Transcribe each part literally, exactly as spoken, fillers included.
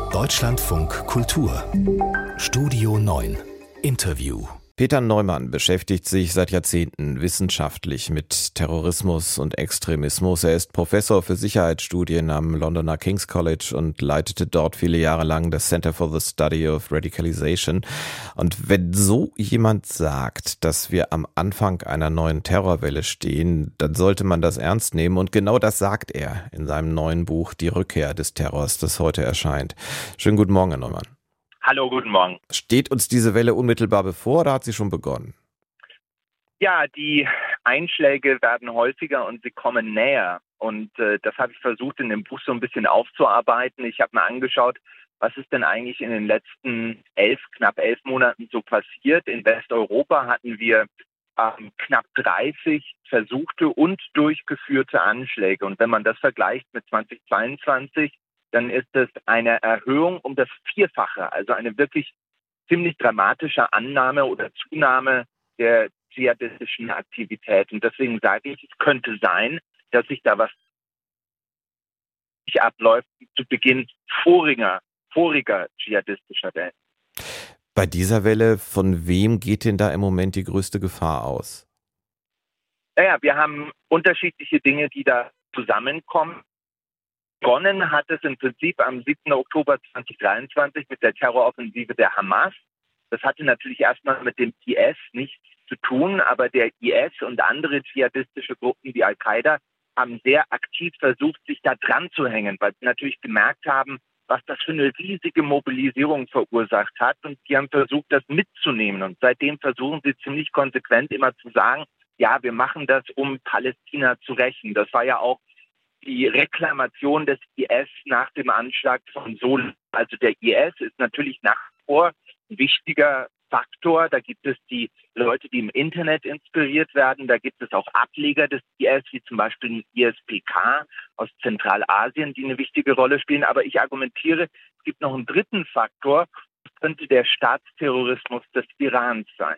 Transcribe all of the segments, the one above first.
Deutschlandfunk Kultur Studio neun Interview. Peter Neumann beschäftigt sich seit Jahrzehnten wissenschaftlich mit Terrorismus und Extremismus. Er ist Professor für Sicherheitsstudien am Londoner King's College und leitete dort viele Jahre lang das Center for the Study of Radicalization. Und wenn so jemand sagt, dass wir am Anfang einer neuen Terrorwelle stehen, dann sollte man das ernst nehmen. Und genau das sagt er in seinem neuen Buch Die Rückkehr des Terrors, das heute erscheint. Schönen guten Morgen, Herr Neumann. Hallo, guten Morgen. Steht uns diese Welle unmittelbar bevor oder hat sie schon begonnen? Ja, die Einschläge werden häufiger und sie kommen näher. Und äh, das habe ich versucht, in dem Buch so ein bisschen aufzuarbeiten. Ich habe mir angeschaut, was ist denn eigentlich in den letzten elf, knapp elf Monaten so passiert. In Westeuropa hatten wir ähm, knapp dreißig versuchte und durchgeführte Anschläge. Und wenn man das vergleicht mit zweitausendzweiundzwanzig, dann ist es eine Erhöhung um das Vierfache, also eine wirklich ziemlich dramatische Annahme oder Zunahme der dschihadistischen Aktivität. Und deswegen sage ich, es könnte sein, dass sich da was abläuft zu Beginn voriger, voriger dschihadistischer Wellen. Bei dieser Welle, von wem geht denn da im Moment die größte Gefahr aus? Naja, wir haben unterschiedliche Dinge, die da zusammenkommen. Begonnen hat es im Prinzip am siebten Oktober zweitausenddreiundzwanzig mit der Terroroffensive der Hamas. Das hatte natürlich erstmal mit dem I S nichts zu tun, aber der I S und andere dschihadistische Gruppen wie Al-Qaida haben sehr aktiv versucht, sich da dran zu hängen, weil sie natürlich gemerkt haben, was das für eine riesige Mobilisierung verursacht hat. Und sie haben versucht, das mitzunehmen. Und seitdem versuchen sie ziemlich konsequent immer zu sagen, ja, wir machen das, um Palästina zu rächen. Das war ja auch die Reklamation des I S nach dem Anschlag von Sol. Also der I S ist natürlich nach wie vor ein wichtiger Faktor. Da gibt es die Leute, die im Internet inspiriert werden. Da gibt es auch Ableger des I S, wie zum Beispiel den I S P K aus Zentralasien, die eine wichtige Rolle spielen. Aber ich argumentiere, es gibt noch einen dritten Faktor. Das könnte der Staatsterrorismus des Irans sein.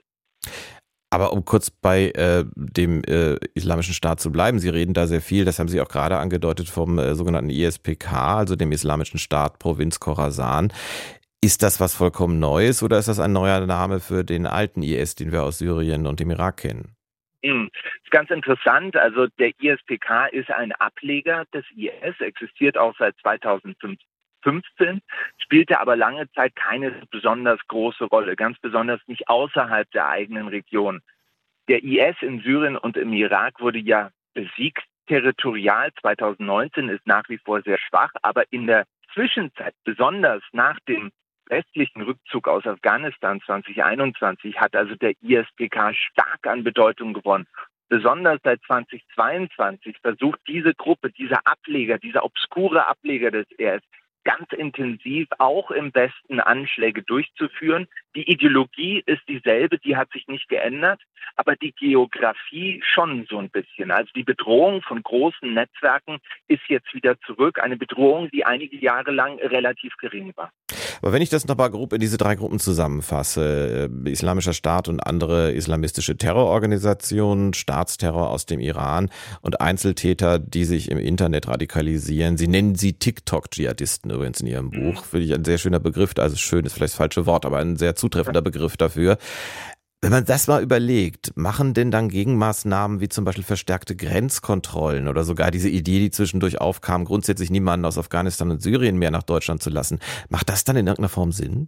Aber um kurz bei äh, dem äh, Islamischen Staat zu bleiben, Sie reden da sehr viel, das haben Sie auch gerade angedeutet, vom äh, sogenannten I S P K, also dem Islamischen Staat Provinz Khorasan. Ist das was vollkommen Neues oder ist das ein neuer Name für den alten I S, den wir aus Syrien und dem Irak kennen? Das ist ganz interessant. Also der I S P K ist ein Ableger des I S, existiert auch seit zweitausendfünfzehn, spielte aber lange Zeit keine besonders große Rolle, ganz besonders nicht außerhalb der eigenen Region. Der I S in Syrien und im Irak wurde ja besiegt. Territorial zweitausendneunzehn ist nach wie vor sehr schwach, aber in der Zwischenzeit, besonders nach dem westlichen Rückzug aus Afghanistan zweitausendeinundzwanzig, hat also der I S P K stark an Bedeutung gewonnen. Besonders seit zweitausendzweiundzwanzig versucht diese Gruppe, dieser Ableger, dieser obskure Ableger des I S, ganz intensiv auch im Westen Anschläge durchzuführen. Die Ideologie ist dieselbe, die hat sich nicht geändert, aber die Geografie schon so ein bisschen. Also die Bedrohung von großen Netzwerken ist jetzt wieder zurück. Eine Bedrohung, die einige Jahre lang relativ gering war. Aber wenn ich das nochmal grob in diese drei Gruppen zusammenfasse, äh, Islamischer Staat und andere islamistische Terrororganisationen, Staatsterror aus dem Iran und Einzeltäter, die sich im Internet radikalisieren. Sie nennen sie TikTok-Dschihadisten übrigens in Ihrem Buch. Finde ich ein sehr schöner Begriff, also schön ist vielleicht das falsche Wort, aber ein sehr zutreffender Begriff dafür. Wenn man das mal überlegt, machen denn dann Gegenmaßnahmen wie zum Beispiel verstärkte Grenzkontrollen oder sogar diese Idee, die zwischendurch aufkam, grundsätzlich niemanden aus Afghanistan und Syrien mehr nach Deutschland zu lassen, macht das dann in irgendeiner Form Sinn?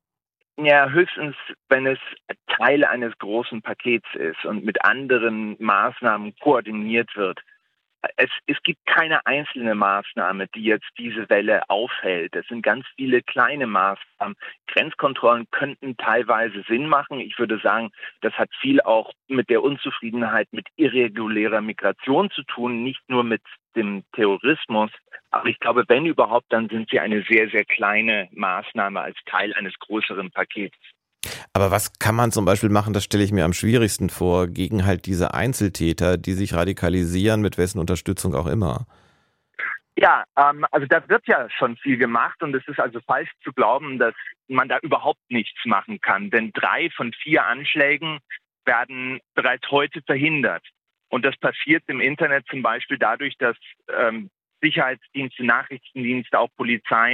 Ja, höchstens, wenn es Teil eines großen Pakets ist und mit anderen Maßnahmen koordiniert wird. Es, es gibt keine einzelne Maßnahme, die jetzt diese Welle aufhält. Es sind ganz viele kleine Maßnahmen. Grenzkontrollen könnten teilweise Sinn machen. Ich würde sagen, das hat viel auch mit der Unzufriedenheit mit irregulärer Migration zu tun, nicht nur mit dem Terrorismus. Aber ich glaube, wenn überhaupt, dann sind sie eine sehr, sehr kleine Maßnahme als Teil eines größeren Pakets. Aber was kann man zum Beispiel machen, das stelle ich mir am schwierigsten vor, gegen halt diese Einzeltäter, die sich radikalisieren, mit wessen Unterstützung auch immer? Ja, ähm, also da wird ja schon viel gemacht und es ist also falsch zu glauben, dass man da überhaupt nichts machen kann. Denn drei von vier Anschlägen werden bereits heute verhindert. Und das passiert im Internet zum Beispiel dadurch, dass ähm, Sicherheitsdienste, Nachrichtendienste, auch Polizeien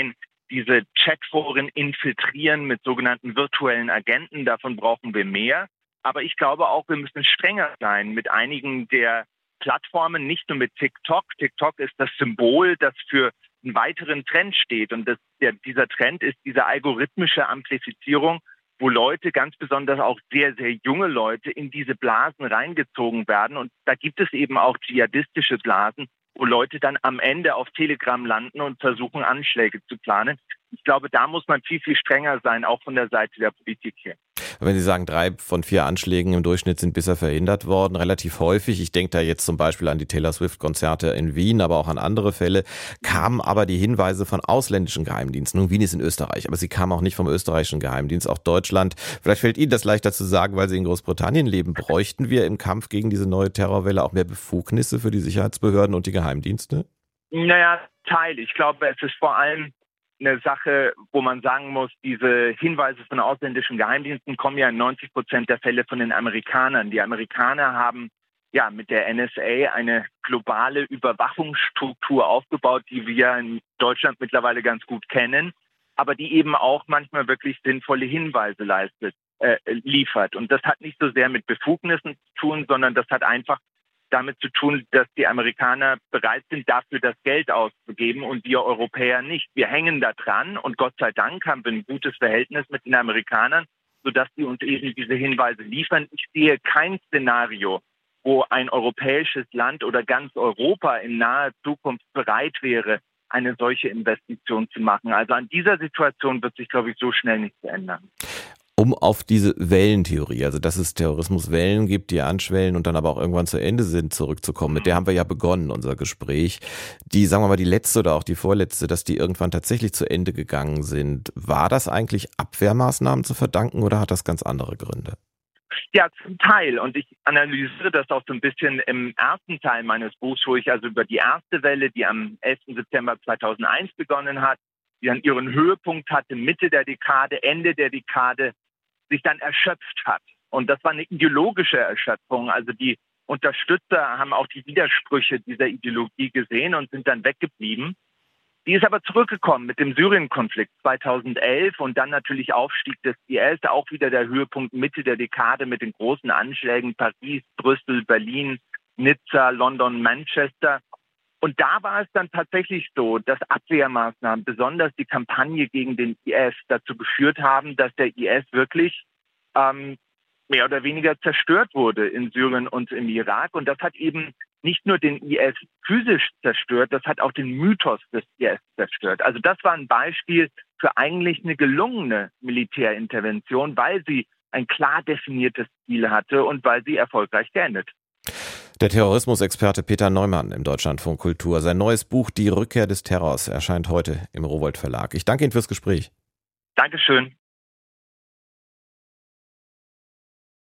diese Chatforen infiltrieren mit sogenannten virtuellen Agenten. Davon brauchen wir mehr. Aber ich glaube auch, wir müssen strenger sein mit einigen der Plattformen, nicht nur mit TikTok. TikTok ist das Symbol, das für einen weiteren Trend steht. Und das, der, dieser Trend ist diese algorithmische Amplifizierung, wo Leute, ganz besonders auch sehr, sehr junge Leute, in diese Blasen reingezogen werden. Und da gibt es eben auch dschihadistische Blasen, wo Leute dann am Ende auf Telegram landen und versuchen, Anschläge zu planen. Ich glaube, da muss man viel, viel strenger sein, auch von der Seite der Politik her. Wenn Sie sagen, drei von vier Anschlägen im Durchschnitt sind bisher verhindert worden, relativ häufig, ich denke da jetzt zum Beispiel an die Taylor Swift-Konzerte in Wien, aber auch an andere Fälle, kamen aber die Hinweise von ausländischen Geheimdiensten. Nun, Wien ist in Österreich, aber sie kamen auch nicht vom österreichischen Geheimdienst, auch Deutschland. Vielleicht fällt Ihnen das leichter zu sagen, weil Sie in Großbritannien leben. Bräuchten wir im Kampf gegen diese neue Terrorwelle auch mehr Befugnisse für die Sicherheitsbehörden und die Geheimdienste? Naja, Teil. Ich glaube, es ist vor allem eine Sache, wo man sagen muss, diese Hinweise von ausländischen Geheimdiensten kommen ja in neunzig Prozent der Fälle von den Amerikanern. Die Amerikaner haben ja mit der N S A eine globale Überwachungsstruktur aufgebaut, die wir in Deutschland mittlerweile ganz gut kennen, aber die eben auch manchmal wirklich sinnvolle Hinweise leistet, äh, liefert. Und das hat nicht so sehr mit Befugnissen zu tun, sondern das hat einfach damit zu tun, dass die Amerikaner bereit sind, dafür das Geld auszugeben und wir Europäer nicht. Wir hängen da dran und Gott sei Dank haben wir ein gutes Verhältnis mit den Amerikanern, sodass sie uns eben diese Hinweise liefern. Ich sehe kein Szenario, wo ein europäisches Land oder ganz Europa in naher Zukunft bereit wäre, eine solche Investition zu machen. Also an dieser Situation wird sich, glaube ich, so schnell nichts ändern. Um auf diese Wellentheorie, also dass es Terrorismuswellen gibt, die anschwellen und dann aber auch irgendwann zu Ende sind, zurückzukommen. Mit der haben wir ja begonnen, unser Gespräch. Die, sagen wir mal, die letzte oder auch die vorletzte, dass die irgendwann tatsächlich zu Ende gegangen sind. War das eigentlich Abwehrmaßnahmen zu verdanken oder hat das ganz andere Gründe? Ja, zum Teil. Und ich analysiere das auch so ein bisschen im ersten Teil meines Buchs, wo ich also über die erste Welle, die am elften September zweitausendeins begonnen hat, die dann ihren Höhepunkt hatte, Mitte der Dekade, Ende der Dekade, sich dann erschöpft hat. Und das war eine ideologische Erschöpfung. Also die Unterstützer haben auch die Widersprüche dieser Ideologie gesehen und sind dann weggeblieben. Die ist aber zurückgekommen mit dem Syrien-Konflikt zweitausendelf und dann natürlich Aufstieg des I S, auch wieder der Höhepunkt Mitte der Dekade mit den großen Anschlägen Paris, Brüssel, Berlin, Nizza, London, Manchester. Und da war es dann tatsächlich so, dass Abwehrmaßnahmen, besonders die Kampagne gegen den I S, dazu geführt haben, dass der I S wirklich ähm, mehr oder weniger zerstört wurde in Syrien und im Irak. Und das hat eben nicht nur den I S physisch zerstört, das hat auch den Mythos des I S zerstört. Also das war ein Beispiel für eigentlich eine gelungene Militärintervention, weil sie ein klar definiertes Ziel hatte und weil sie erfolgreich geendet. Der Terrorismusexperte Peter Neumann im Deutschlandfunk Kultur. Sein neues Buch Die Rückkehr des Terrors erscheint heute im Rowohlt Verlag. Ich danke Ihnen fürs Gespräch. Dankeschön.